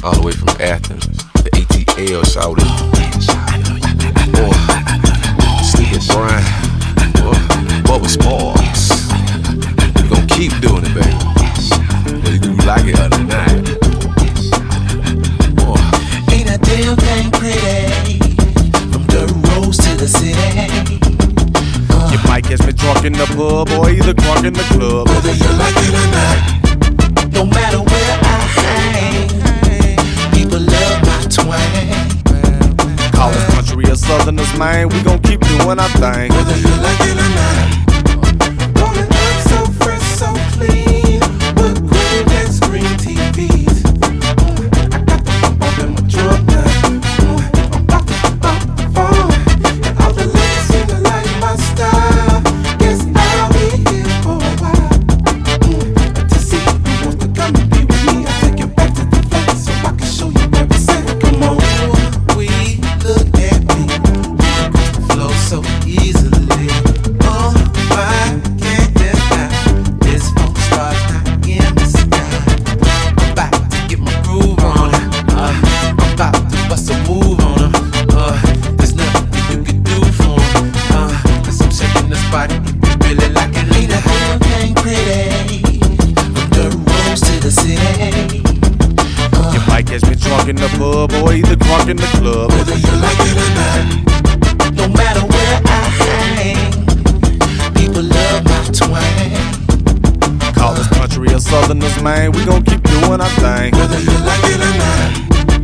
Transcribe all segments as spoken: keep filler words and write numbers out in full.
all the way from Athens, the A T L shouted. Boy, Sleepy Brian, boy, Bubba Sparks. We gon' keep doing it, baby. Whether you like it or not. Boy, ain't a damn thing pretty from dirt roads to the city. Uh, you might catch me drunk in the pub or either drunk in the club. Whether you like it or not, no matter where I hang, people love my twang. Call us country or southerners, man, we gon' keep doing our thing. Whether you like it or not, rolling up so fresh, so clean, with green and screen T Vs. I got the pump up in my truck now. I'm about to bump the phone, and all the ladies seem to like my style. Guess I'll be here for a while. To see who wants to come and be with me, I'll take you back to the flat so I can show you where it's at. Come on, we look at me, we cross the flow so easily. Oh my, can't get down. This phone star's not in the sky. I'm about to get my groove on. Uh, I'm about to bust a move on 'em. Uh, there's nothing you can do for 'em. Uh, cause I'm shaking this body, you really like it. Ain't a damn thing pretty from dirt roads to the city. Uh, You might catch me drunk in the pub or either drunk in the club. Whether you like it or not, no matter where I hang, people love my twang. Call us country or southerners, man, we gon' keep doing our thing. Whether you like it or not,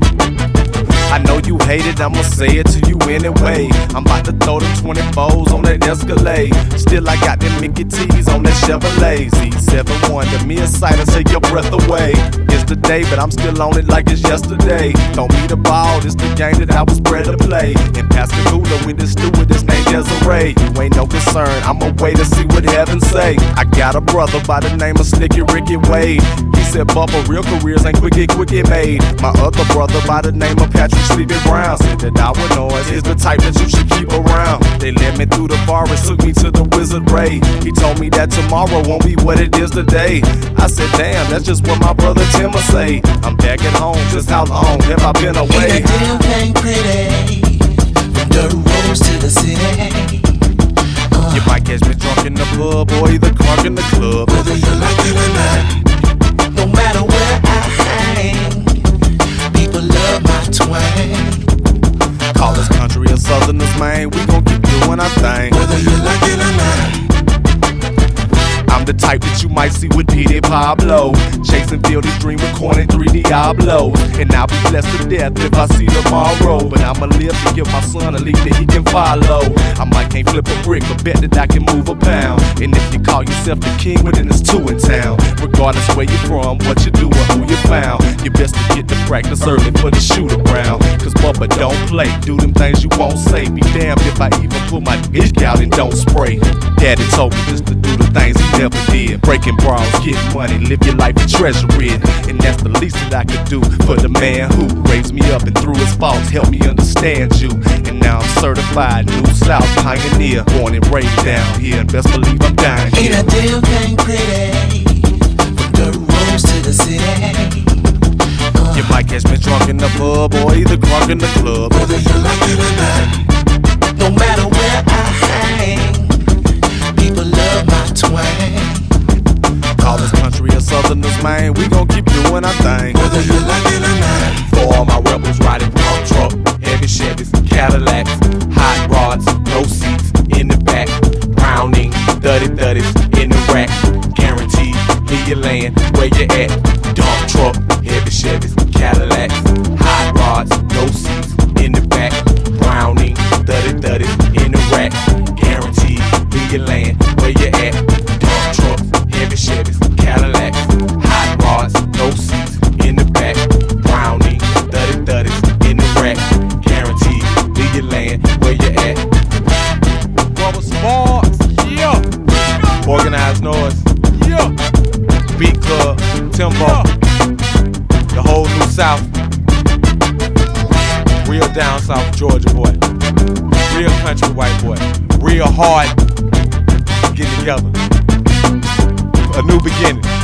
I know you hate it, I'ma say it to you anyway. I'm about to throw them twenty-fours on that Escalade. Still I got them Mickey T's on that Chevrolet. Z seventy-one, to me a sight to take your breath away. It's the day, but I'm still on it like it's yesterday. Don't be the ball, it's the game that I was bred to play. In Pascagoula with this stewardess named Desiree. You ain't no concern, I'ma wait to see what heaven say. I got a brother by the name of Slicky Ricky Wade. He said, Bubba, real careers ain't quick get quick get made. My other brother by the name of Patrick Sleepy Brown said that our noise is the type that you should keep around. They led me through the forest, took me to the Wizard Ray. He told me that tomorrow won't be what it is today. I said, damn, that's just what my brother Tim will say. I'm back at home, just how long have I been away? ain't a damn thing pretty from dirt roads to the city. Uh, You might catch me drunk in the pub or either drunk in the club. Whether you like it or not, no matter where I hang, people love my twang. Call us country or southerners, man, we gon' keep doing our thing. Whether you like it or not, I'm the type that you might see with P D Pablo, chasing Fieldy's dream, recording three Diablos. And I'll be blessed to death if I see tomorrow. But I'ma live to give my son a lead that he can follow. I might can't flip a brick, but bet that I can move a pound. And if you call yourself the king, well then there's two in town. Regardless where you're from, what you do or who you found, you best to get to practice early for the shoot around. Cause Bubba don't play, do them things you won't say. Be damned if I even pull my dick out and don't spray. Daddy told me just to do the things he never did. Breaking bras, getting money, live your life and treasure it. And that's the least that I could do for the man who raised me up and through his faults helped me understand you. And now I'm certified New South pioneer, born and raised down here, and best believe I'm dying ain't here. a damn thing pretty from dirt roads to the city. Uh, You might catch me drunk in the pub or either drunk in the club. Whether you like it or not, no matter where I hang, people love my twang. Call us country or southerners, man, we gon' keep doing our thing. Whether you like it or not, For all my rebels riding pump truck, heavy Chevys, Cadillacs, hot rods, no seats in the back, Browning, thirty thirties in the rack, guaranteed, leave your land where you at. Dump truck, heavy Chevys, Cadillacs, hot rods, no seats in the back, Browning, thirty thirties in the rack, guaranteed, leave your land where you at. Dump trucks, heavy Chevys, Cadillacs, hot rods, no seats in the back, Browning, thirty thirties in the rack, guaranteed, leave your land where you at. Bubba Sparks, yeah. Organized noise, yeah. Beat Club, Timbo, yeah. The whole New South. Real down south Georgia boy. Real country white boy. Real hard. Get together. A new beginning.